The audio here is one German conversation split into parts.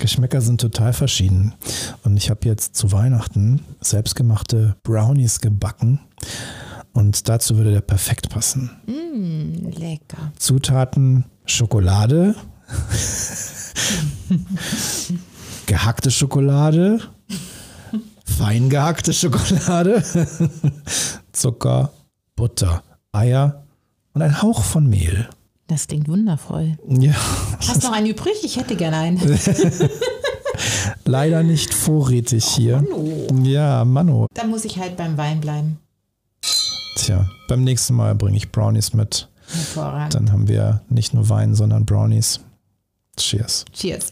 Geschmäcker sind total verschieden. Und ich habe jetzt zu Weihnachten selbstgemachte Brownies gebacken. Und dazu würde der perfekt passen. Lecker. Zutaten: Schokolade, gehackte Schokolade, fein gehackte Schokolade, Zucker, Butter, Eier und ein Hauch von Mehl. Das klingt wundervoll. Ja. Hast du noch einen übrig? Ich hätte gerne einen. Leider nicht vorrätig hier. Mano. Ja, Mano. Da muss ich halt beim Wein bleiben. Tja, beim nächsten Mal bringe ich Brownies mit. Hervorragend. Dann haben wir nicht nur Wein, sondern Brownies. Cheers. Cheers.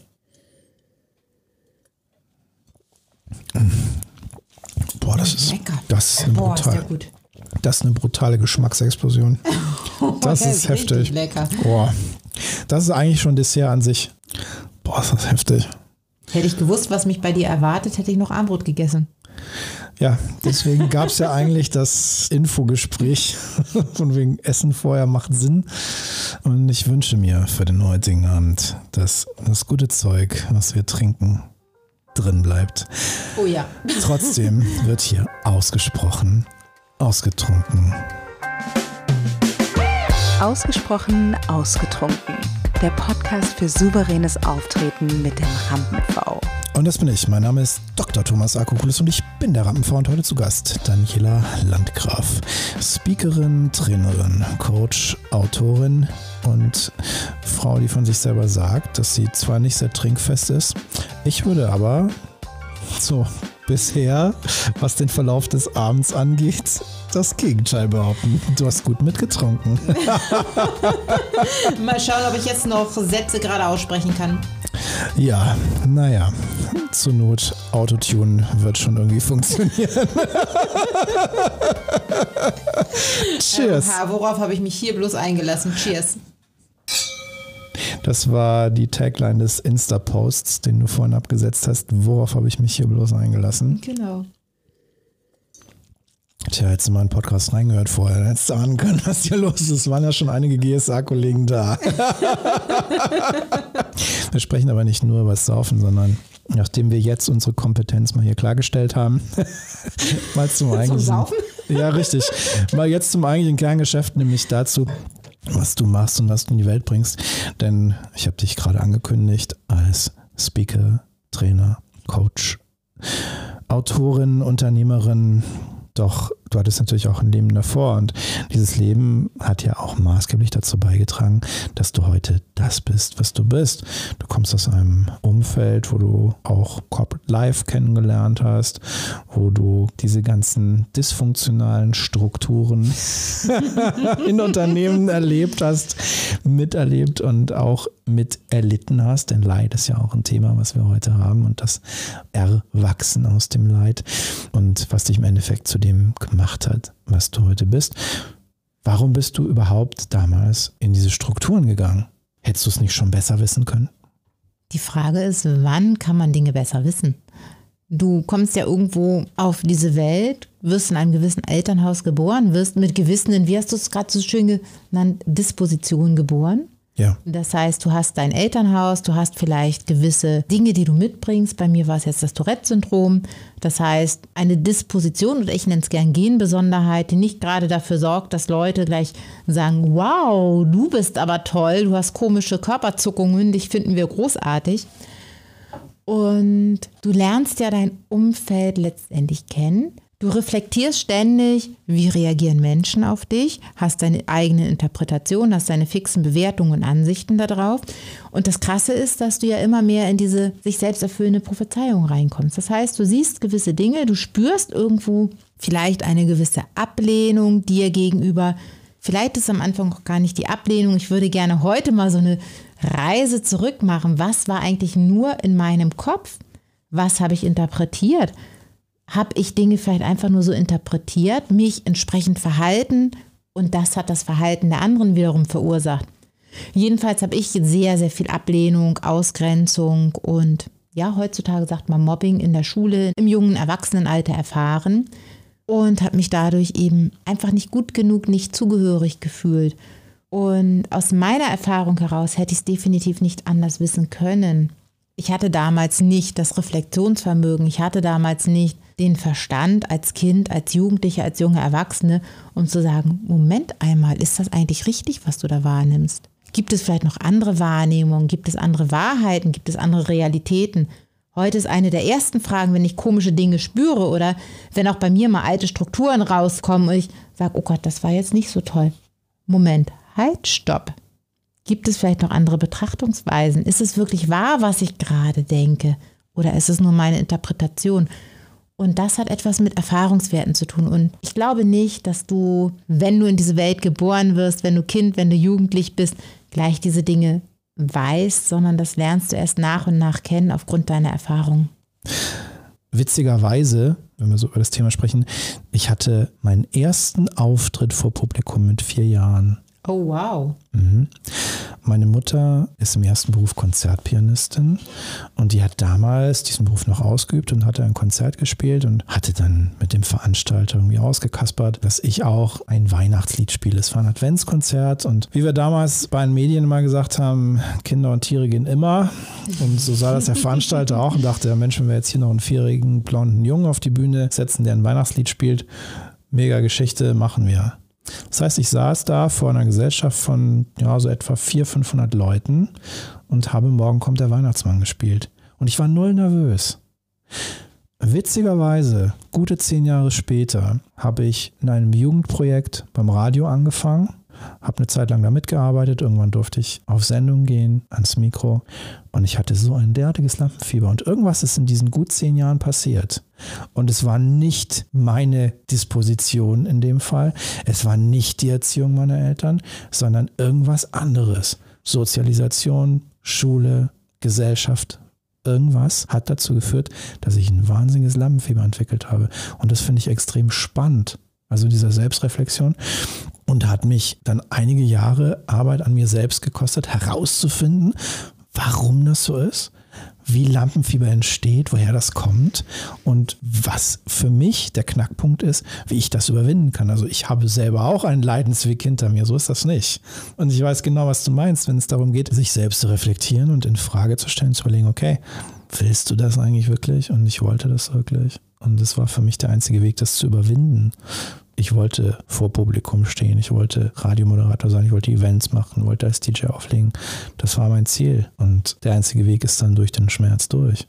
Boah, das ist lecker. Das ist eine Boah, ist brutale, ja gut. das ist eine brutale Geschmacksexplosion. Das der ist heftig. richtig lecker. Boah, das ist eigentlich schon Dessert an sich. Boah, ist das heftig. Hätte ich gewusst, was mich bei dir erwartet, hätte ich noch Armbrot gegessen. Ja, deswegen gab es ja eigentlich das Infogespräch von wegen Essen vorher macht Sinn. Und ich wünsche mir für den heutigen Abend, dass das gute Zeug, was wir trinken, drin bleibt. Oh ja. Trotzdem wird hier ausgesprochen, ausgetrunken. Ausgesprochen, ausgetrunken. Der Podcast für souveränes Auftreten mit dem Rampen-V. Und das bin ich. Mein Name ist Dr. Thomas Akokulis und ich bin der Rampen-V und heute zu Gast Daniela Landgraf. Speakerin, Trainerin, Coach, Autorin und Frau, die von sich selber sagt, dass sie zwar nicht sehr trinkfest ist, ich würde aber so bisher, was den Verlauf des Abends angeht, das Gegenteil behaupten. Du hast gut mitgetrunken. Mal schauen, ob ich jetzt noch Sätze gerade aussprechen kann. Ja, naja, zur Not Autotune wird schon irgendwie funktionieren. Cheers. Worauf habe ich mich hier bloß eingelassen? Cheers. Das war die Tagline des Insta-Posts, den du vorhin abgesetzt hast. Worauf habe ich mich hier bloß eingelassen? Genau. Tja, hättest du mal einen Podcast reingehört vorher, dann hättest du ahnen können, was hier los ist. Es waren ja schon einige GSA-Kollegen da. Wir sprechen aber nicht nur über das Saufen, sondern nachdem wir jetzt unsere Kompetenz mal hier klargestellt haben, mal zum eigentlichen Saufen? Ja, richtig. Mal jetzt zum eigentlichen Kerngeschäft, nämlich dazu, was du machst und was du in die Welt bringst. Denn ich habe dich gerade angekündigt als Speaker, Trainer, Coach, Autorin, Unternehmerin. Doch du hattest natürlich auch ein Leben davor und dieses Leben hat ja auch maßgeblich dazu beigetragen, dass du heute das bist, was du bist. Du kommst aus einem Umfeld, wo du auch Corporate Life kennengelernt hast, wo du diese ganzen dysfunktionalen Strukturen in Unternehmen erlebt hast, miterlebt und auch miterlitten hast. Denn Leid ist ja auch ein Thema, was wir heute haben und das Erwachsen aus dem Leid und was dich im Endeffekt zu dem gemacht hat, was du heute bist. Warum bist du überhaupt damals in diese Strukturen gegangen? Hättest du es nicht schon besser wissen können? Die Frage ist, wann kann man Dinge besser wissen? Du kommst ja irgendwo auf diese Welt, wirst in einem gewissen Elternhaus geboren, wirst mit gewissen, wie hast du es gerade so schön genannt, Dispositionen geboren. Ja. Das heißt, du hast dein Elternhaus, du hast vielleicht gewisse Dinge, die du mitbringst. Bei mir war es jetzt das Tourette-Syndrom. Das heißt, eine Disposition, oder ich nenne es gern Genbesonderheit, die nicht gerade dafür sorgt, dass Leute gleich sagen, wow, du bist aber toll, du hast komische Körperzuckungen, dich finden wir großartig. Und du lernst ja dein Umfeld letztendlich kennen. Du reflektierst ständig, wie reagieren Menschen auf dich, hast deine eigene Interpretation, hast deine fixen Bewertungen und Ansichten darauf. Und das Krasse ist, dass du ja immer mehr in diese sich selbst erfüllende Prophezeiung reinkommst. Das heißt, du siehst gewisse Dinge, du spürst irgendwo vielleicht eine gewisse Ablehnung dir gegenüber. Vielleicht ist am Anfang auch gar nicht die Ablehnung. Ich würde gerne heute mal so eine Reise zurück machen. Was war eigentlich nur in meinem Kopf? Was habe ich interpretiert? Habe ich Dinge vielleicht einfach nur so interpretiert, mich entsprechend verhalten und das hat das Verhalten der anderen wiederum verursacht. Jedenfalls habe ich sehr, sehr viel Ablehnung, Ausgrenzung und ja, heutzutage sagt man Mobbing in der Schule, im jungen Erwachsenenalter erfahren und habe mich dadurch eben einfach nicht gut genug, nicht zugehörig gefühlt. Und aus meiner Erfahrung heraus hätte ich es definitiv nicht anders wissen können. Ich hatte damals nicht das Reflexionsvermögen, ich hatte damals nicht den Verstand als Kind, als Jugendliche, als junge Erwachsene, um zu sagen, Moment einmal, ist das eigentlich richtig, was du da wahrnimmst? Gibt es vielleicht noch andere Wahrnehmungen? Gibt es andere Wahrheiten? Gibt es andere Realitäten? Heute ist eine der ersten Fragen, wenn ich komische Dinge spüre oder wenn auch bei mir mal alte Strukturen rauskommen und ich sage, oh Gott, das war jetzt nicht so toll. Moment, halt, stopp. Gibt es vielleicht noch andere Betrachtungsweisen? Ist es wirklich wahr, was ich gerade denke? Oder ist es nur meine Interpretation? Und das hat etwas mit Erfahrungswerten zu tun. Und ich glaube nicht, dass du, wenn du in diese Welt geboren wirst, wenn du Kind, wenn du jugendlich bist, gleich diese Dinge weißt, sondern das lernst du erst nach und nach kennen aufgrund deiner Erfahrungen. Witzigerweise, wenn wir so über das Thema sprechen, ich hatte meinen ersten Auftritt vor Publikum mit 4 Jahren. Oh, wow. Meine Mutter ist im ersten Beruf Konzertpianistin und die hat damals diesen Beruf noch ausgeübt und hatte ein Konzert gespielt und hatte dann mit dem Veranstalter irgendwie ausgekaspert, dass ich auch ein Weihnachtslied spiele. Es war ein Adventskonzert und wie wir damals bei den Medien immer gesagt haben, Kinder und Tiere gehen immer, und so sah das der Veranstalter auch und dachte, Mensch, wenn wir jetzt hier noch einen 4-jährigen blonden Jungen auf die Bühne setzen, der ein Weihnachtslied spielt, mega Geschichte, machen wir. Das heißt, ich saß da vor einer Gesellschaft von so etwa 400-500 Leuten und habe Morgen kommt der Weihnachtsmann gespielt. Und ich war null nervös. Witzigerweise, gute 10 Jahre später, habe ich in einem Jugendprojekt beim Radio angefangen, habe eine Zeit lang da mitgearbeitet, irgendwann durfte ich auf Sendung gehen, ans Mikro und ich hatte so ein derartiges Lampenfieber und irgendwas ist in diesen gut 10 Jahren passiert. Und es war nicht meine Disposition in dem Fall, es war nicht die Erziehung meiner Eltern, sondern irgendwas anderes. Sozialisation, Schule, Gesellschaft, irgendwas hat dazu geführt, dass ich ein wahnsinniges Lampenfieber entwickelt habe. Und das finde ich extrem spannend, also dieser Selbstreflexion. Und hat mich dann einige Jahre Arbeit an mir selbst gekostet, herauszufinden, warum das so ist, wie Lampenfieber entsteht, woher das kommt und was für mich der Knackpunkt ist, wie ich das überwinden kann. Also ich habe selber auch einen Leidensweg hinter mir, so ist das nicht. Und ich weiß genau, was du meinst, wenn es darum geht, sich selbst zu reflektieren und in Frage zu stellen, zu überlegen, okay, willst du das eigentlich wirklich? Und ich wollte das wirklich. Und das war für mich der einzige Weg, das zu überwinden. Ich wollte vor Publikum stehen, ich wollte Radiomoderator sein, ich wollte Events machen, wollte als DJ auflegen. Das war mein Ziel und der einzige Weg ist dann durch den Schmerz durch.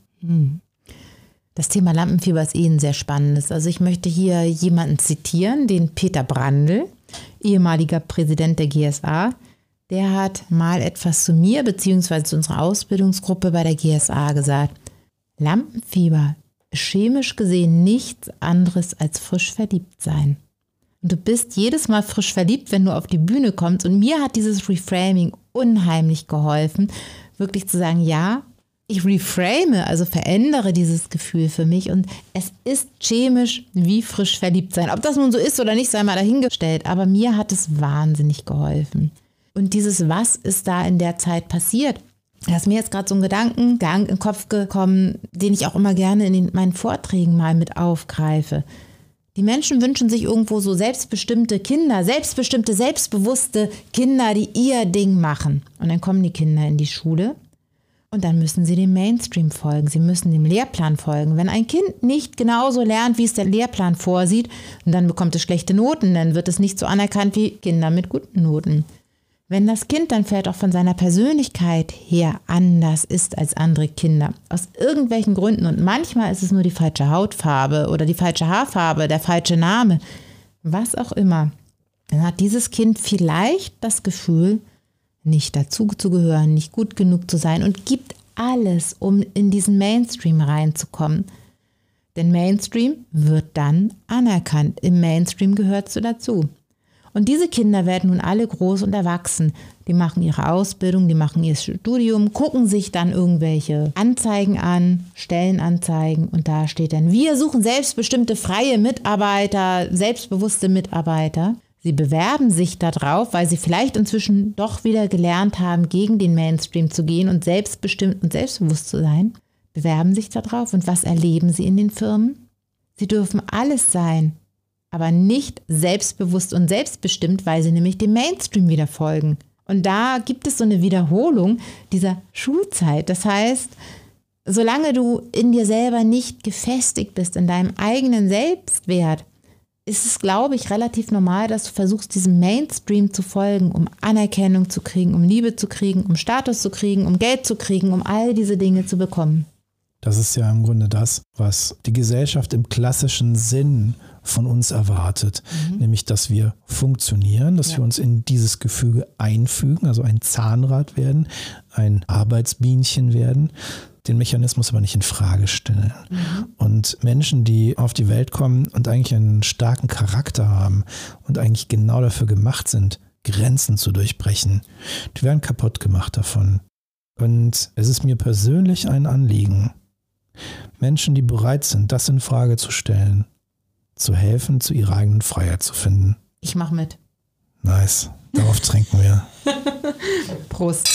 Das Thema Lampenfieber ist ein sehr spannendes. Also ich möchte hier jemanden zitieren, den Peter Brandl, ehemaliger Präsident der GSA. Der hat mal etwas zu mir bzw. zu unserer Ausbildungsgruppe bei der GSA gesagt. Lampenfieber ist chemisch gesehen nichts anderes als frisch verliebt sein. Und du bist jedes Mal frisch verliebt, wenn du auf die Bühne kommst. Und mir hat dieses Reframing unheimlich geholfen, wirklich zu sagen, ja, ich reframe, also verändere dieses Gefühl für mich. Und es ist chemisch wie frisch verliebt sein. Ob das nun so ist oder nicht, sei mal dahingestellt. Aber mir hat es wahnsinnig geholfen. Und dieses, was ist da in der Zeit passiert? Da ist mir jetzt gerade so ein Gedankengang in den Kopf gekommen, den ich auch immer gerne in meinen Vorträgen mal mit aufgreife. Die Menschen wünschen sich irgendwo so selbstbestimmte Kinder, selbstbewusste Kinder, die ihr Ding machen. Und dann kommen die Kinder in die Schule und dann müssen sie dem Mainstream folgen. Sie müssen dem Lehrplan folgen. Wenn ein Kind nicht genauso lernt, wie es der Lehrplan vorsieht, dann bekommt es schlechte Noten, dann wird es nicht so anerkannt wie Kinder mit guten Noten. Wenn das Kind dann vielleicht auch von seiner Persönlichkeit her anders ist als andere Kinder, aus irgendwelchen Gründen, und manchmal ist es nur die falsche Hautfarbe oder die falsche Haarfarbe, der falsche Name, was auch immer, dann hat dieses Kind vielleicht das Gefühl, nicht dazu zu gehören, nicht gut genug zu sein und gibt alles, um in diesen Mainstream reinzukommen. Denn Mainstream wird dann anerkannt. Im Mainstream gehörst du dazu. Und diese Kinder werden nun alle groß und erwachsen. Die machen ihre Ausbildung, die machen ihr Studium, gucken sich dann irgendwelche Anzeigen an, Stellenanzeigen und da steht dann, wir suchen selbstbestimmte freie Mitarbeiter, selbstbewusste Mitarbeiter. Sie bewerben sich darauf, weil sie vielleicht inzwischen doch wieder gelernt haben, gegen den Mainstream zu gehen und selbstbestimmt und selbstbewusst zu sein. Bewerben sich darauf und was erleben sie in den Firmen? Sie dürfen alles sein, aber nicht selbstbewusst und selbstbestimmt, weil sie nämlich dem Mainstream wieder folgen. Und da gibt es so eine Wiederholung dieser Schulzeit. Das heißt, solange du in dir selber nicht gefestigt bist, in deinem eigenen Selbstwert, ist es, glaube ich, relativ normal, dass du versuchst, diesem Mainstream zu folgen, um Anerkennung zu kriegen, um Liebe zu kriegen, um Status zu kriegen, um Geld zu kriegen, um all diese Dinge zu bekommen. Das ist ja im Grunde das, was die Gesellschaft im klassischen Sinn von uns erwartet. Nämlich, dass wir funktionieren, dass wir uns in dieses Gefüge einfügen, also ein Zahnrad werden, ein Arbeitsbienchen werden, den Mechanismus aber nicht in Frage stellen. Und Menschen, die auf die Welt kommen und eigentlich einen starken Charakter haben und eigentlich genau dafür gemacht sind, Grenzen zu durchbrechen, die werden kaputt gemacht davon. Und es ist mir persönlich ein Anliegen, Menschen, die bereit sind, das in Frage zu stellen, zu helfen, zu ihrer eigenen Freiheit zu finden. Ich mache mit. Nice. Darauf trinken wir. Prost.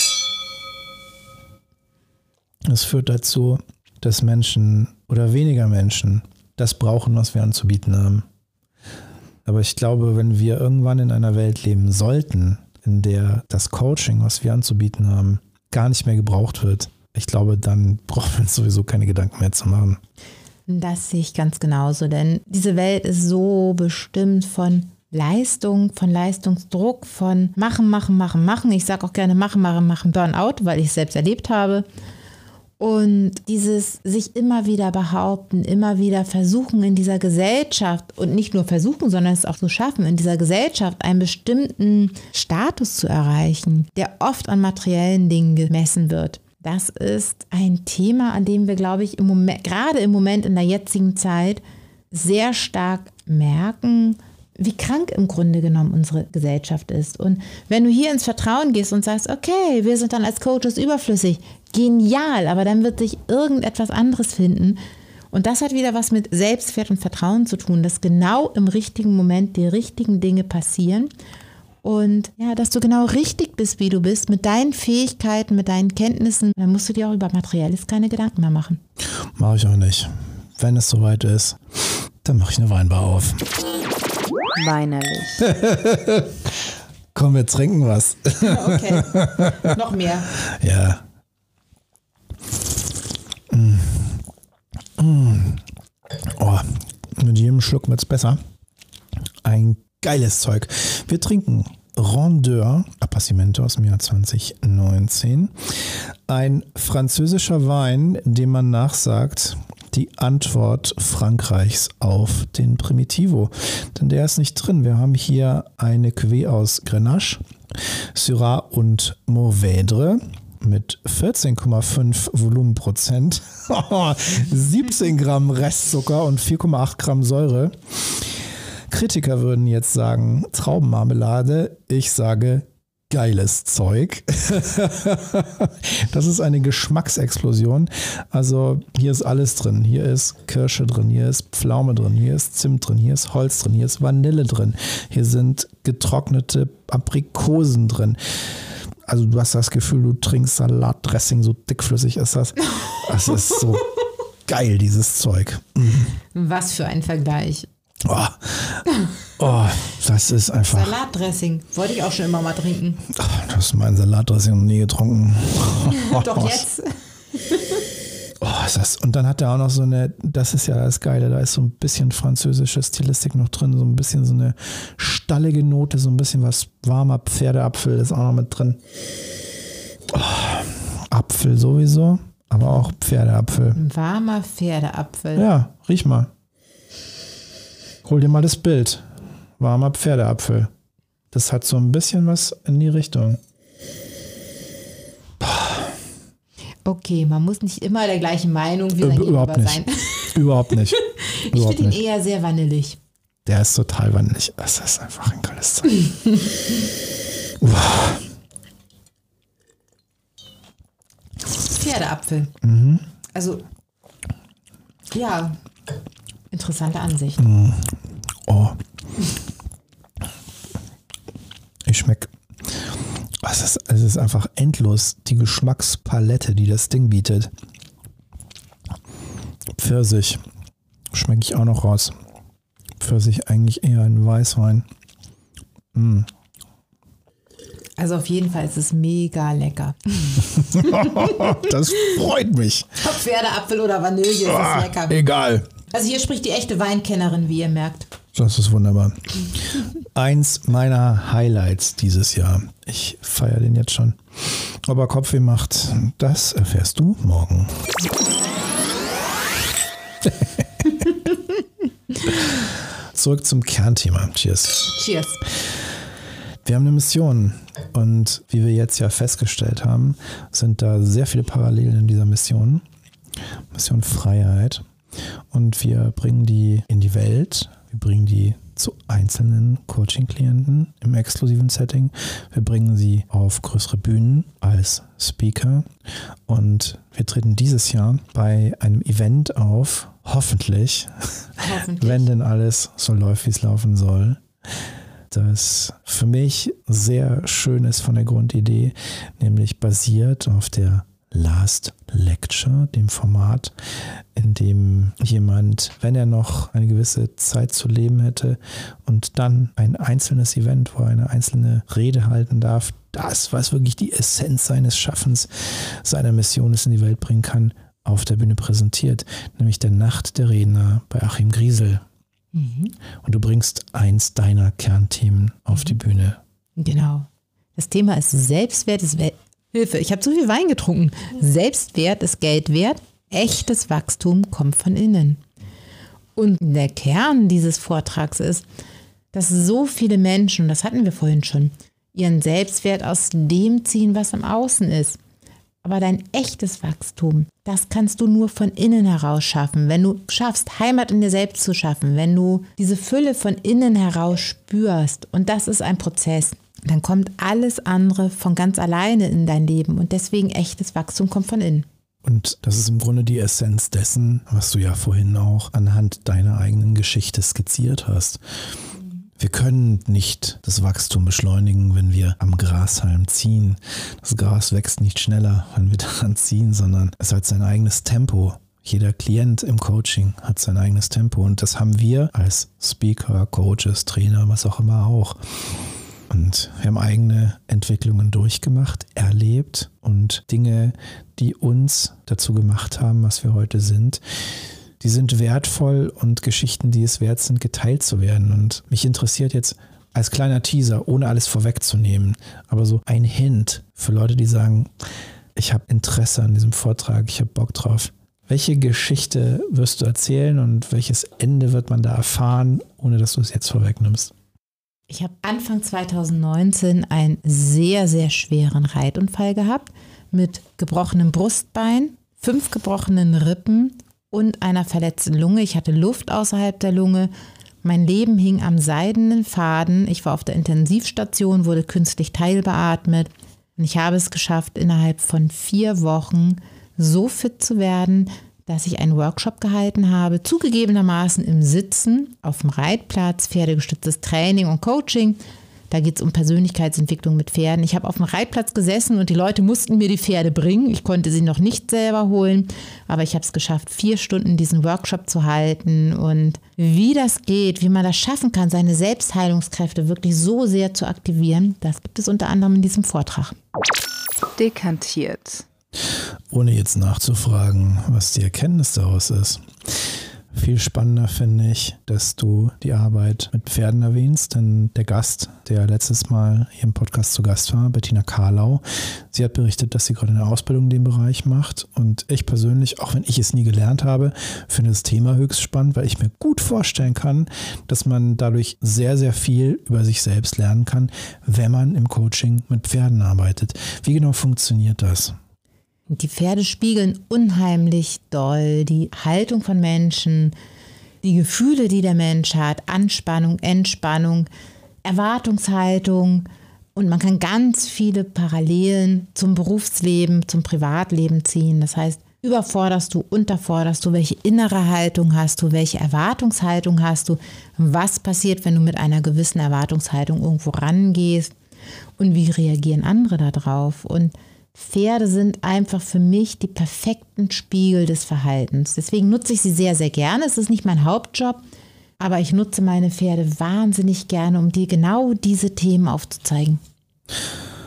Es führt dazu, dass Menschen oder weniger Menschen das brauchen, was wir anzubieten haben. Aber ich glaube, wenn wir irgendwann in einer Welt leben sollten, in der das Coaching, was wir anzubieten haben, gar nicht mehr gebraucht wird, ich glaube, dann brauchen wir uns sowieso keine Gedanken mehr zu machen. Das sehe ich ganz genauso, denn diese Welt ist so bestimmt von Leistung, von Leistungsdruck, von machen. Ich sage auch gerne machen, Burnout, weil ich es selbst erlebt habe. Und dieses sich immer wieder behaupten, immer wieder versuchen in dieser Gesellschaft und nicht nur versuchen, sondern es auch so schaffen, in dieser Gesellschaft einen bestimmten Status zu erreichen, der oft an materiellen Dingen gemessen wird. Das ist ein Thema, an dem wir, glaube ich, gerade im Moment in der jetzigen Zeit sehr stark merken, wie krank im Grunde genommen unsere Gesellschaft ist. Und wenn du hier ins Vertrauen gehst und sagst, okay, wir sind dann als Coaches überflüssig, genial, aber dann wird sich irgendetwas anderes finden. Und das hat wieder was mit Selbstwert und Vertrauen zu tun, dass genau im richtigen Moment die richtigen Dinge passieren. Und ja, dass du genau richtig bist, wie du bist, mit deinen Fähigkeiten, mit deinen Kenntnissen, dann musst du dir auch über Materielles keine Gedanken mehr machen. Mache ich auch nicht. Wenn es soweit ist, dann mache ich eine Weinbar auf. Weinerlich. Komm, wir trinken was. Okay, noch mehr. Ja. Oh, mit jedem Schluck wird es besser. Ein geiles Zeug. Wir trinken Rondeur Appassimento aus dem Jahr 2019. Ein französischer Wein, dem man nachsagt, die Antwort Frankreichs auf den Primitivo. Denn der ist nicht drin. Wir haben hier eine Cuvée aus Grenache, Syrah und Mourvèdre mit 14,5 Volumenprozent, 17 Gramm Restzucker und 4,8 Gramm Säure. Kritiker würden jetzt sagen Traubenmarmelade. Ich sage geiles Zeug. Das ist eine Geschmacksexplosion. Also hier ist alles drin. Hier ist Kirsche drin, hier ist Pflaume drin, hier ist Zimt drin, hier ist Holz drin, hier ist Vanille drin. Hier sind getrocknete Aprikosen drin. Also du hast das Gefühl, du trinkst Salatdressing, so dickflüssig ist das. Das ist so geil, dieses Zeug. Was für ein Vergleich. Oh, das ist einfach... Salatdressing. Wollte ich auch schon immer mal trinken. Du hast mein Salatdressing noch nie getrunken. Doch jetzt. Und dann hat er auch noch so eine, das ist ja das Geile, da ist so ein bisschen französische Stilistik noch drin, so ein bisschen so eine stallige Note, so ein bisschen was warmer Pferdeapfel ist auch noch mit drin. Apfel sowieso, aber auch Pferdeapfel. Ein warmer Pferdeapfel. Ja, riech mal. Hol dir mal das Bild. Warmer Pferdeapfel. Das hat so ein bisschen was in die Richtung. Okay, man muss nicht immer der gleichen Meinung wie sein Überhaupt Gegenüber nicht. sein. Überhaupt nicht. Ich finde ihn eher sehr vanillig. Der ist total vanillig. Das ist einfach ein geiles Zeug. Pferdeapfel. Also, ja, interessante Ansicht. Oh. Ich schmecke. Es ist einfach endlos, die Geschmackspalette, die das Ding bietet. Pfirsich schmecke ich auch noch raus. Pfirsich eigentlich eher ein Weißwein. Also auf jeden Fall ist es mega lecker. Das freut mich. Ob Pferdeapfel oder Vanille, ist es lecker. Egal. Also hier spricht die echte Weinkennerin, wie ihr merkt. Das ist wunderbar. Eins meiner Highlights dieses Jahr. Ich feiere den jetzt schon. Ob er Kopfweh macht, das erfährst du morgen. Zurück zum Kernthema. Cheers. Cheers. Wir haben eine Mission und wie wir jetzt ja festgestellt haben, sind da sehr viele Parallelen in dieser Mission. Mission Freiheit. Und wir bringen die in die Welt. Wir bringen die zu einzelnen Coaching-Klienten im exklusiven Setting. Wir bringen sie auf größere Bühnen als Speaker. Und wir treten dieses Jahr bei einem Event auf, hoffentlich, wenn denn alles so läuft, wie es laufen soll, das für mich sehr schön ist von der Grundidee, nämlich basiert auf der Last Lecture, dem Format, in dem jemand, wenn er noch eine gewisse Zeit zu leben hätte und dann ein einzelnes Event, wo er eine einzelne Rede halten darf, das, was wirklich die Essenz seines Schaffens, seiner Mission ist, in die Welt bringen kann, auf der Bühne präsentiert, nämlich der Nacht der Redner bei Achim Griesel. Und du bringst eins deiner Kernthemen auf die Bühne. Genau. Das Thema ist Selbstwert, Hilfe, ich habe zu viel Wein getrunken. Selbstwert ist Geld wert. Echtes Wachstum kommt von innen. Und der Kern dieses Vortrags ist, dass so viele Menschen, das hatten wir vorhin schon, ihren Selbstwert aus dem ziehen, was im Außen ist. Aber dein echtes Wachstum, das kannst du nur von innen heraus schaffen. Wenn du schaffst, Heimat in dir selbst zu schaffen, wenn du diese Fülle von innen heraus spürst, und das ist ein Prozess, dann kommt alles andere von ganz alleine in dein Leben. Und deswegen echtes Wachstum kommt von innen. Und das ist im Grunde die Essenz dessen, was du ja vorhin auch anhand deiner eigenen Geschichte skizziert hast. Wir können nicht das Wachstum beschleunigen, wenn wir am Grashalm ziehen. Das Gras wächst nicht schneller, wenn wir daran ziehen, sondern es hat sein eigenes Tempo. Jeder Klient im Coaching hat sein eigenes Tempo. Und das haben wir als Speaker, Coaches, Trainer, was auch immer auch. Und wir haben eigene Entwicklungen durchgemacht, erlebt und Dinge, die uns dazu gemacht haben, was wir heute sind, die sind wertvoll und Geschichten, die es wert sind, geteilt zu werden. Und mich interessiert jetzt als kleiner Teaser, ohne alles vorwegzunehmen, aber so ein Hint für Leute, die sagen, ich habe Interesse an diesem Vortrag, ich habe Bock drauf. Welche Geschichte wirst du erzählen und welches Ende wird man da erfahren, ohne dass du es jetzt vorwegnimmst? Ich habe Anfang 2019 einen sehr, sehr schweren Reitunfall gehabt mit gebrochenem Brustbein, 5 gebrochenen Rippen und einer verletzten Lunge. Ich hatte Luft außerhalb der Lunge. Mein Leben hing am seidenen Faden. Ich war auf der Intensivstation, wurde künstlich teilbeatmet. Und ich habe es geschafft, innerhalb von 4 Wochen so fit zu werden, dass ich einen Workshop gehalten habe, zugegebenermaßen im Sitzen, auf dem Reitplatz, pferdegestütztes Training und Coaching. Da geht es um Persönlichkeitsentwicklung mit Pferden. Ich habe auf dem Reitplatz gesessen und die Leute mussten mir die Pferde bringen. Ich konnte sie noch nicht selber holen, aber ich habe es geschafft, 4 Stunden diesen Workshop zu halten. Und wie das geht, wie man das schaffen kann, seine Selbstheilungskräfte wirklich so sehr zu aktivieren, das gibt es unter anderem in diesem Vortrag. Dekantiert. Ohne jetzt nachzufragen, was die Erkenntnis daraus ist. Viel spannender finde ich, dass du die Arbeit mit Pferden erwähnst, denn der Gast, der letztes Mal hier im Podcast zu Gast war, Bettina Karlau, sie hat berichtet, dass sie gerade eine Ausbildung in dem Bereich macht und ich persönlich, auch wenn ich es nie gelernt habe, finde das Thema höchst spannend, weil ich mir gut vorstellen kann, dass man dadurch sehr, sehr viel über sich selbst lernen kann, wenn man im Coaching mit Pferden arbeitet. Wie genau funktioniert das? Die Pferde spiegeln unheimlich doll die Haltung von Menschen, die Gefühle, die der Mensch hat, Anspannung, Entspannung, Erwartungshaltung. Und man kann ganz viele Parallelen zum Berufsleben, zum Privatleben ziehen. Das heißt, überforderst du, unterforderst du, welche innere Haltung hast du, welche Erwartungshaltung hast du, was passiert, wenn du mit einer gewissen Erwartungshaltung irgendwo rangehst und wie reagieren andere darauf. Und Pferde sind einfach für mich die perfekten Spiegel des Verhaltens. Deswegen nutze ich sie sehr, sehr gerne. Es ist nicht mein Hauptjob, aber ich nutze meine Pferde wahnsinnig gerne, um dir genau diese Themen aufzuzeigen.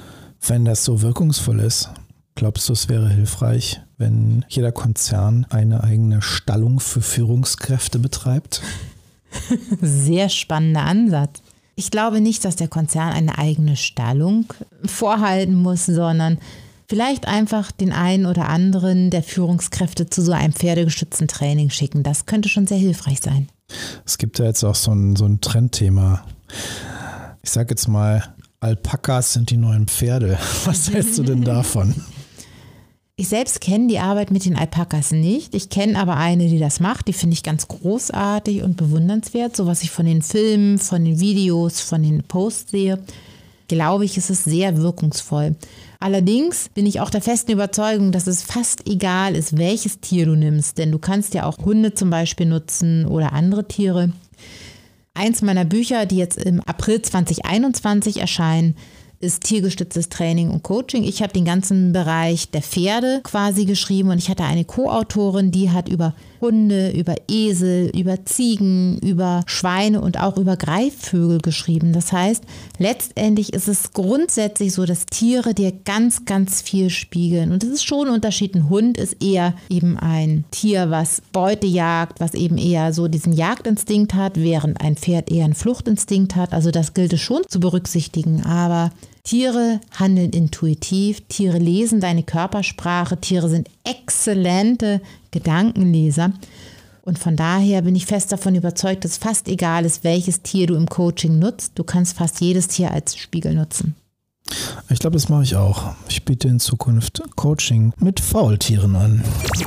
Wenn das so wirkungsvoll ist, glaubst du, es wäre hilfreich, wenn jeder Konzern eine eigene Stallung für Führungskräfte betreibt? Sehr spannender Ansatz. Ich glaube nicht, dass der Konzern eine eigene Stallung vorhalten muss, sondern vielleicht einfach den einen oder anderen der Führungskräfte zu so einem pferdegestützten Training schicken. Das könnte schon sehr hilfreich sein. Es gibt ja jetzt auch so ein Trendthema. Ich sage jetzt mal, Alpakas sind die neuen Pferde. Was hältst du denn davon? Ich selbst kenne die Arbeit mit den Alpakas nicht. Ich kenne aber eine, die das macht. Die finde ich ganz großartig und bewundernswert. So was ich von den Filmen, von den Videos, von den Posts sehe, glaube ich, ist es sehr wirkungsvoll. Allerdings bin ich auch der festen Überzeugung, dass es fast egal ist, welches Tier du nimmst. Denn du kannst ja auch Hunde zum Beispiel nutzen oder andere Tiere. Eins meiner Bücher, die jetzt im April 2021 erscheinen, ist tiergestütztes Training und Coaching. Ich habe den ganzen Bereich der Pferde quasi geschrieben und ich hatte eine Co-Autorin, die hat über Hunde, über Esel, über Ziegen, über Schweine und auch über Greifvögel geschrieben. Das heißt, letztendlich ist es grundsätzlich so, dass Tiere dir ganz, ganz viel spiegeln. Und es ist schon ein Unterschied. Ein Hund ist eher eben ein Tier, was Beute jagt, was eben eher so diesen Jagdinstinkt hat, während ein Pferd eher einen Fluchtinstinkt hat. Also das gilt es schon zu berücksichtigen. Aber Tiere handeln intuitiv, Tiere lesen deine Körpersprache, Tiere sind exzellente Gedankenleser. Und von daher bin ich fest davon überzeugt, dass fast egal ist, welches Tier du im Coaching nutzt. Du kannst fast jedes Tier als Spiegel nutzen. Ich glaube, das mache ich auch. Ich biete in Zukunft Coaching mit Faultieren an.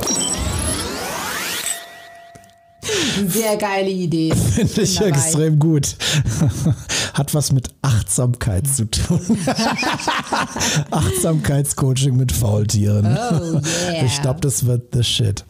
Sehr geile Idee. Finde ich extrem gut. Hat was mit Achtsamkeit zu tun. Achtsamkeitscoaching mit Faultieren. Oh yeah. Ich glaube, das wird the shit.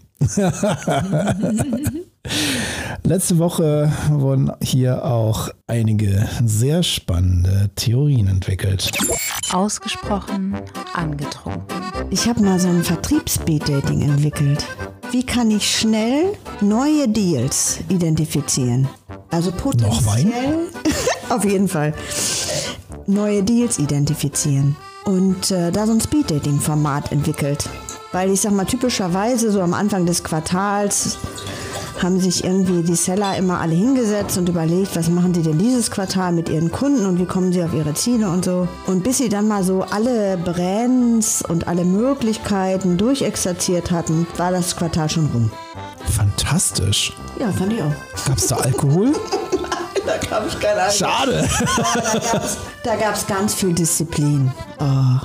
Letzte Woche wurden hier auch einige sehr spannende Theorien entwickelt. Ausgesprochen angetrunken. Ich habe mal so ein Vertriebs-Speed-Dating entwickelt. Wie kann ich schnell neue Deals identifizieren? Also potenziell. Noch Wein? Auf jeden Fall. Neue Deals identifizieren. Und da so ein Speed-Dating-Format entwickelt. Weil ich sag mal, typischerweise so am Anfang des Quartals haben sich irgendwie die Seller immer alle hingesetzt und überlegt, was machen sie denn dieses Quartal mit ihren Kunden und wie kommen sie auf ihre Ziele und so. Und bis sie dann mal so alle Brands und alle Möglichkeiten durchexerziert hatten, war das Quartal schon rum. Fantastisch. Ja, fand ich auch. Gab es da Alkohol? Da gab ich keine Ahnung. Schade. Da gab es ganz viel Disziplin. Oh.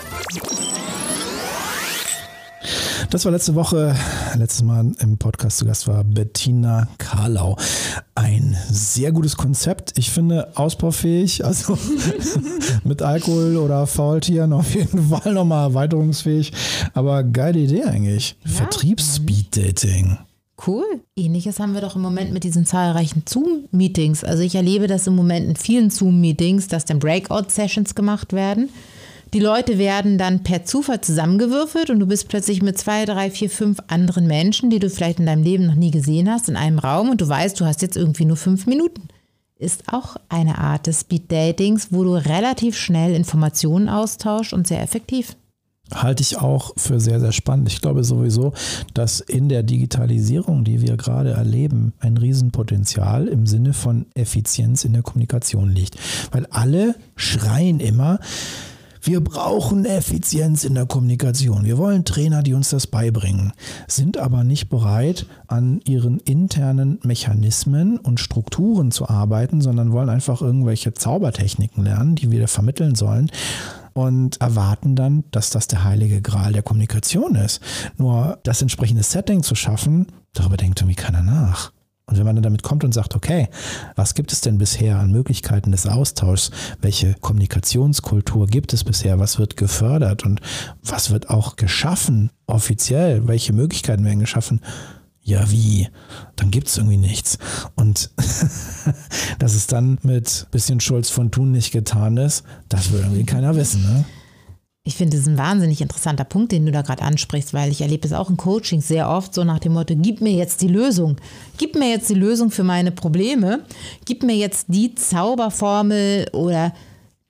Das war letztes Mal im Podcast zu Gast war Bettina Karlau. Ein sehr gutes Konzept. Ich finde ausbaufähig, also mit Alkohol oder Faultieren auf jeden Fall nochmal erweiterungsfähig. Aber geile Idee eigentlich. Ja, Vertriebs-Speed-Dating. Cool. Ähnliches haben wir doch im Moment mit diesen zahlreichen Zoom-Meetings. Also ich erlebe das im Moment in vielen Zoom-Meetings, dass dann Breakout-Sessions gemacht werden. Die Leute werden dann per Zufall zusammengewürfelt und du bist plötzlich mit 2, 3, 4, 5 anderen Menschen, die du vielleicht in deinem Leben noch nie gesehen hast, in einem Raum und du weißt, du hast jetzt irgendwie nur 5 Minuten. Ist auch eine Art des Speed-Datings, wo du relativ schnell Informationen austauschst und sehr effektiv. Halte ich auch für sehr, sehr spannend. Ich glaube sowieso, dass in der Digitalisierung, die wir gerade erleben, ein Riesenpotenzial im Sinne von Effizienz in der Kommunikation liegt. Weil alle schreien immer, wir brauchen Effizienz in der Kommunikation. Wir wollen Trainer, die uns das beibringen, sind aber nicht bereit, an ihren internen Mechanismen und Strukturen zu arbeiten, sondern wollen einfach irgendwelche Zaubertechniken lernen, die wir vermitteln sollen und erwarten dann, dass das der heilige Gral der Kommunikation ist. Nur das entsprechende Setting zu schaffen, darüber denkt irgendwie keiner nach. Und wenn man dann damit kommt und sagt, okay, was gibt es denn bisher an Möglichkeiten des Austauschs? Welche Kommunikationskultur gibt es bisher? Was wird gefördert und was wird auch geschaffen offiziell? Welche Möglichkeiten werden geschaffen? Ja, wie? Dann gibt es irgendwie nichts. Und dass es dann mit bisschen Schulz von Thun nicht getan ist, das will irgendwie keiner wissen, ne? Ich finde, das ist ein wahnsinnig interessanter Punkt, den du da gerade ansprichst, weil ich erlebe es auch in Coaching sehr oft so nach dem Motto, gib mir jetzt die Lösung. Gib mir jetzt die Lösung für meine Probleme. Gib mir jetzt die Zauberformel oder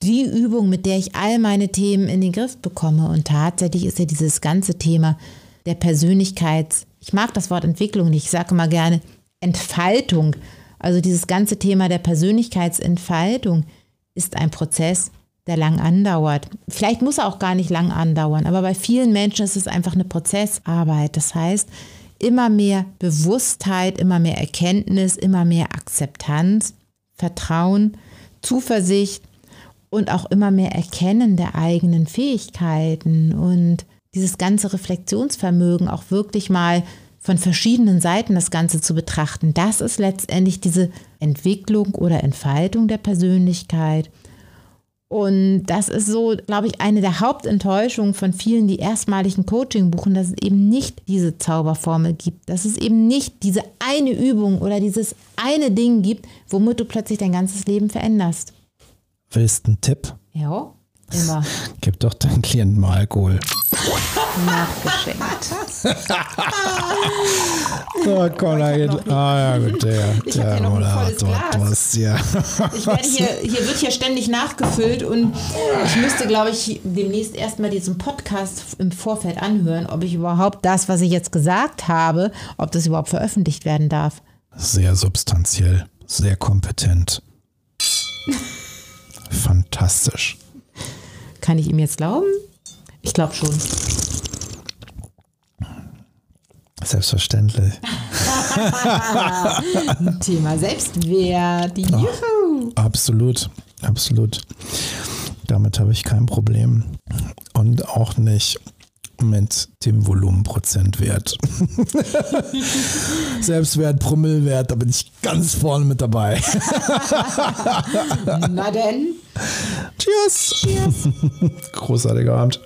die Übung, mit der ich all meine Themen in den Griff bekomme. Und tatsächlich ist ja dieses ganze Thema der ich mag das Wort Entwicklung nicht, ich sage immer gerne Entfaltung. Also dieses ganze Thema der Persönlichkeitsentfaltung ist ein Prozess, der lang andauert. Vielleicht muss er auch gar nicht lang andauern, aber bei vielen Menschen ist es einfach eine Prozessarbeit. Das heißt, immer mehr Bewusstheit, immer mehr Erkenntnis, immer mehr Akzeptanz, Vertrauen, Zuversicht und auch immer mehr Erkennen der eigenen Fähigkeiten und dieses ganze Reflexionsvermögen auch wirklich mal von verschiedenen Seiten das Ganze zu betrachten. Das ist letztendlich diese Entwicklung oder Entfaltung der Persönlichkeit. Und das ist so, glaube ich, eine der Hauptenttäuschungen von vielen, die erstmalig ein Coaching buchen, dass es eben nicht diese Zauberformel gibt, dass es eben nicht diese eine Übung oder dieses eine Ding gibt, womit du plötzlich dein ganzes Leben veränderst. Willst du einen Tipp? Ja, immer. Gib doch deinen Klienten mal Alkohol. Nachgeschenkt. So, komm, ja gut, Ich habe hier noch ein volles Glas. Ja. Hier wird ständig nachgefüllt und ich müsste, glaube ich, demnächst erstmal diesen Podcast im Vorfeld anhören, ob ich überhaupt das, was ich jetzt gesagt habe, ob das überhaupt veröffentlicht werden darf. Sehr substanziell, sehr kompetent. Fantastisch. Kann ich ihm jetzt glauben? Ich glaube schon. Selbstverständlich. Thema Selbstwert. Juhu. Absolut, absolut. Damit habe ich kein Problem. Und auch nicht mit dem Volumenprozentwert. Selbstwert, Promillewert, da bin ich ganz vorne mit dabei. Na denn. Cheers. Cheers. Großartiger Abend.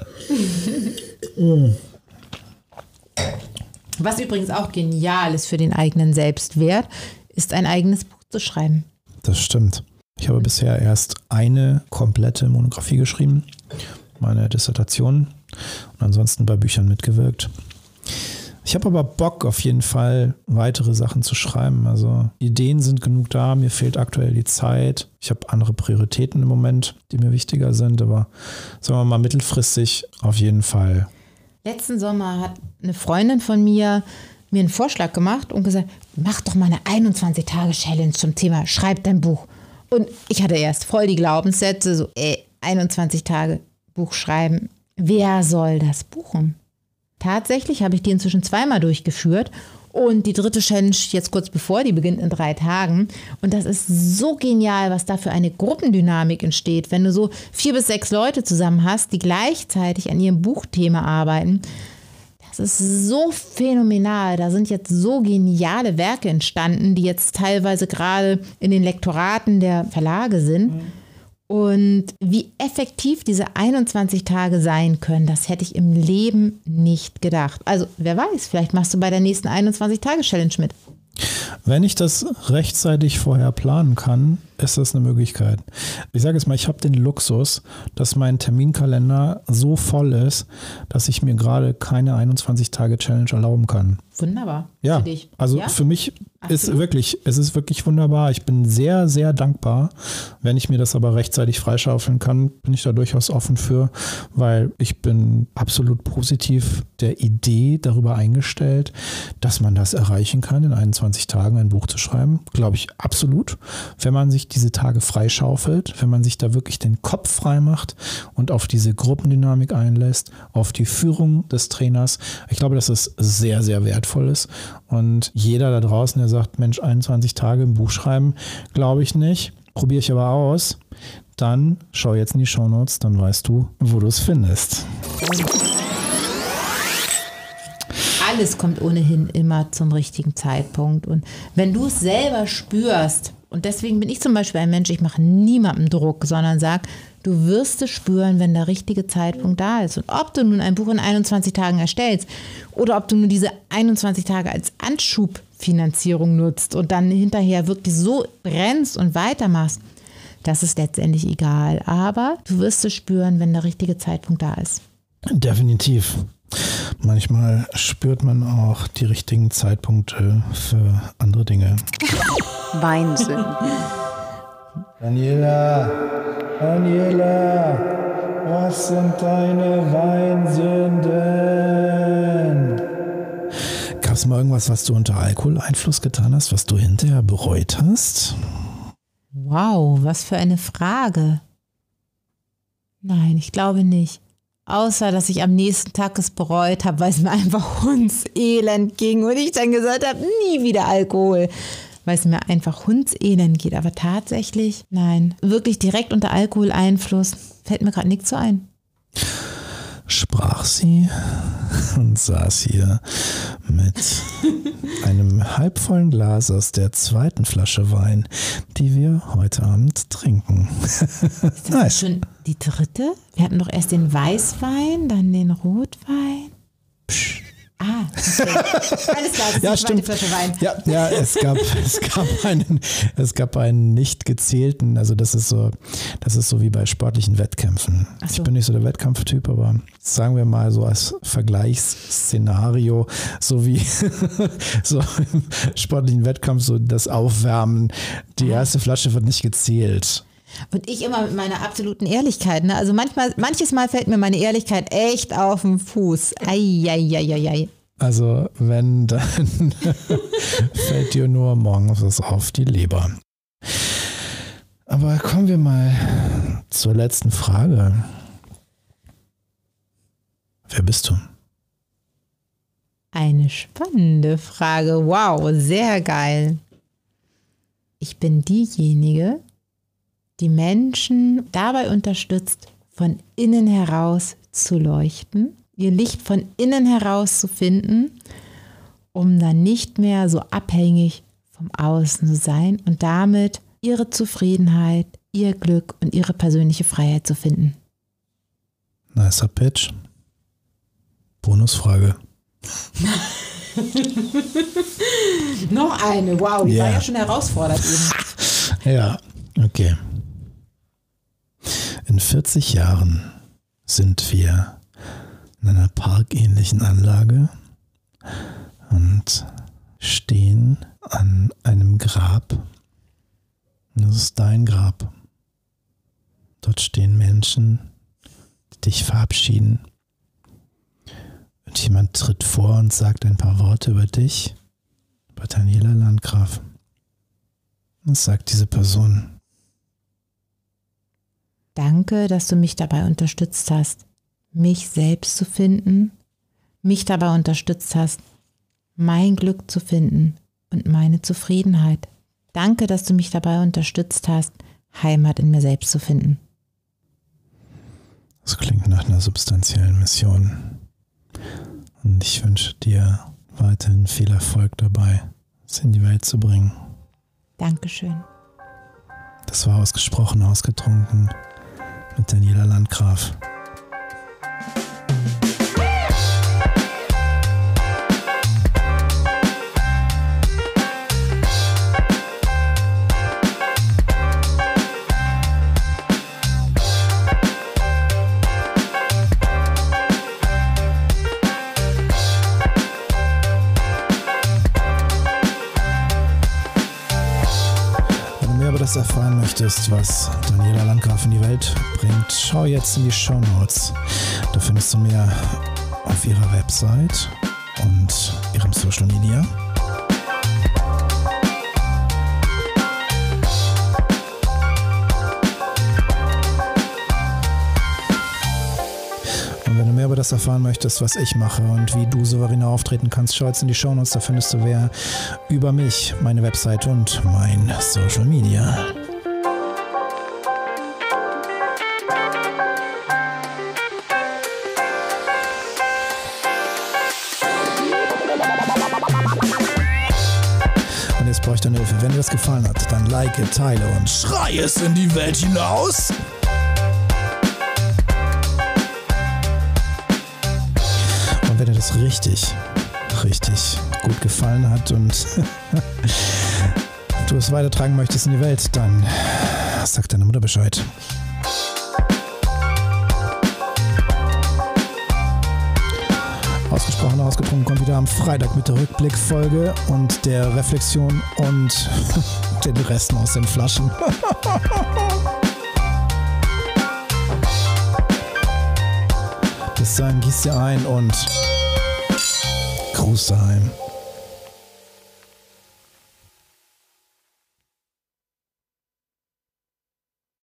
Was übrigens auch genial ist für den eigenen Selbstwert, ist ein eigenes Buch zu schreiben. Das stimmt. Ich habe bisher erst eine komplette Monographie geschrieben, meine Dissertation, und ansonsten bei Büchern mitgewirkt. Ich habe aber Bock, auf jeden Fall weitere Sachen zu schreiben. Also Ideen sind genug da, mir fehlt aktuell die Zeit. Ich habe andere Prioritäten im Moment, die mir wichtiger sind, aber sagen wir mal mittelfristig auf jeden Fall. Letzten Sommer hat eine Freundin von mir einen Vorschlag gemacht und gesagt, mach doch mal eine 21-Tage-Challenge zum Thema Schreib dein Buch. Und ich hatte erst voll die Glaubenssätze, so 21 Tage Buch schreiben. Wer soll das buchen? Tatsächlich habe ich die inzwischen zweimal durchgeführt und die dritte Challenge jetzt kurz bevor, die beginnt in 3 Tagen. Und das ist so genial, was da für eine Gruppendynamik entsteht, wenn du so 4 bis 6 Leute zusammen hast, die gleichzeitig an ihrem Buchthema arbeiten. Das ist so phänomenal. Da sind jetzt so geniale Werke entstanden, die jetzt teilweise gerade in den Lektoraten der Verlage sind. Und wie effektiv diese 21 Tage sein können, das hätte ich im Leben nicht gedacht. Also wer weiß, vielleicht machst du bei der nächsten 21-Tage-Challenge mit. Wenn ich das rechtzeitig vorher planen kann, ist das eine Möglichkeit. Ich sage jetzt mal, ich habe den Luxus, dass mein Terminkalender so voll ist, dass ich mir gerade keine 21-Tage-Challenge erlauben kann. Wunderbar. Ja, für dich. Also Ja? für mich ist Absolut. es ist wirklich wunderbar. Ich bin sehr, sehr dankbar. Wenn ich mir das aber rechtzeitig freischaufeln kann, bin ich da durchaus offen für, weil ich bin absolut positiv der Idee darüber eingestellt, dass man das erreichen kann, in 21 Tagen ein Buch zu schreiben. Glaube ich absolut. Wenn man sich diese Tage freischaufelt, wenn man sich da wirklich den Kopf frei macht und auf diese Gruppendynamik einlässt, auf die Führung des Trainers. Ich glaube, dass es sehr, sehr wertvoll ist. Und jeder da draußen, der sagt, Mensch, 21 Tage im Buch schreiben, glaube ich nicht. Probiere ich aber aus. Dann schau jetzt in die Shownotes, dann weißt du, wo du es findest. Alles kommt ohnehin immer zum richtigen Zeitpunkt. Und wenn du es selber spürst, und deswegen bin ich zum Beispiel ein Mensch, ich mache niemandem Druck, sondern sage, du wirst es spüren, wenn der richtige Zeitpunkt da ist. Und ob du nun ein Buch in 21 Tagen erstellst oder ob du nur diese 21 Tage als Anschubfinanzierung nutzt und dann hinterher wirklich so brennst und weitermachst, das ist letztendlich egal. Aber du wirst es spüren, wenn der richtige Zeitpunkt da ist. Definitiv. Manchmal spürt man auch die richtigen Zeitpunkte für andere Dinge. Weinsünden. Daniela! Daniela, was sind deine Weinsünden? Gab es mal irgendwas, was du unter Alkoholeinfluss getan hast, was du hinterher bereut hast? Wow, was für eine Frage. Nein, ich glaube nicht. Außer, dass ich am nächsten Tag es bereut habe, weil es mir einfach hundselend ging und ich dann gesagt habe, nie wieder Alkohol. Weil es mir einfach hundselend geht. Aber tatsächlich, nein, wirklich direkt unter Alkoholeinfluss fällt mir gerade nichts so ein. Sprach sie und saß hier mit einem halbvollen Glas aus der zweiten Flasche Wein, die wir heute Abend trinken. Ist das schon die dritte? Wir hatten doch erst den Weißwein, dann den Rotwein. Psch. Ah, okay. Alles klar, das ist ja, die stimmt. zweite Flasche Wein. Ja, es gab einen nicht gezählten, also das ist so wie bei sportlichen Wettkämpfen. Ach so. Ich bin nicht so der Wettkampftyp, aber sagen wir mal so als Vergleichsszenario, so wie so im sportlichen Wettkampf, so das Aufwärmen, die erste Flasche wird nicht gezählt. Und ich immer mit meiner absoluten Ehrlichkeit. Ne? Also manches Mal fällt mir meine Ehrlichkeit echt auf den Fuß. Ei. Also wenn, dann fällt dir nur morgens was auf die Leber. Aber kommen wir mal zur letzten Frage. Wer bist du? Eine spannende Frage. Wow, sehr geil. Ich bin diejenige, die Menschen dabei unterstützt, von innen heraus zu leuchten, ihr Licht von innen heraus zu finden, um dann nicht mehr so abhängig vom Außen zu sein und damit ihre Zufriedenheit, ihr Glück und ihre persönliche Freiheit zu finden. Nicer Pitch. Bonusfrage. Noch eine, wow, die war ja schon herausfordernd eben. Ja, okay. In 40 Jahren sind wir in einer parkähnlichen Anlage und stehen an einem Grab. Das ist dein Grab. Dort stehen Menschen, die dich verabschieden. Und jemand tritt vor und sagt ein paar Worte über dich, über Daniela Landgraf. Was sagt diese Person? Danke, dass du mich dabei unterstützt hast, mich selbst zu finden, mich dabei unterstützt hast, mein Glück zu finden und meine Zufriedenheit. Danke, dass du mich dabei unterstützt hast, Heimat in mir selbst zu finden. Das klingt nach einer substanziellen Mission. Und ich wünsche dir weiterhin viel Erfolg dabei, es in die Welt zu bringen. Dankeschön. Das war ausgesprochen ausgetrunken mit Daniela Landgraf. Erfahren möchtest, was Daniela Landgraf in die Welt bringt, schau jetzt in die Shownotes. Da findest du mehr auf ihrer Website und ihrem Social Media. Und wenn du mehr über das erfahren möchtest, was ich mache und wie du souveräner auftreten kannst, schau jetzt in die Shownotes, da findest du mehr über mich, meine Website und mein Social Media. Und jetzt brauche ich deine Hilfe. Wenn dir das gefallen hat, dann like, teile und schrei es in die Welt hinaus. Wenn dir das richtig gut gefallen hat und du es weitertragen möchtest in die Welt, dann sag deiner Mutter Bescheid. Ausgesprochen ausgetrunken kommt wieder am Freitag mit der Rückblickfolge und der Reflexion und den Resten aus den Flaschen. sagen, gieß dir ein und Gruß daheim.